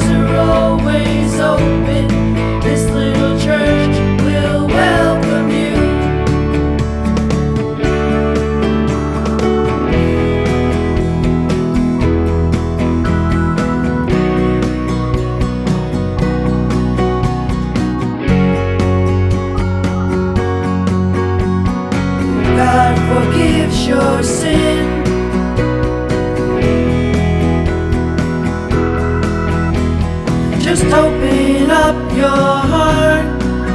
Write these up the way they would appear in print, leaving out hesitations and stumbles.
doors are always open. This little church will welcome you. God forgives your sin. Just open up your heart.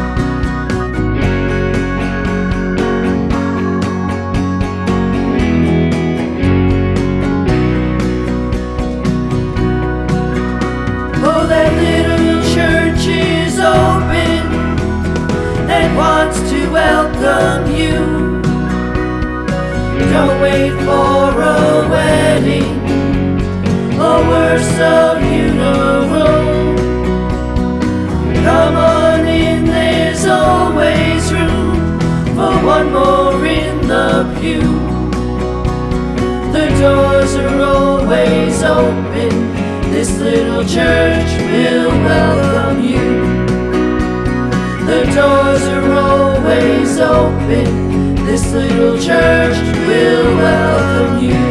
Oh, that little church is open and wants to welcome you. Don't wait for a wedding or worse, a funeral. Come on in, there's always room for one more in the pew. The doors are always open. This little church will welcome you. The doors are always open. This little church will welcome you.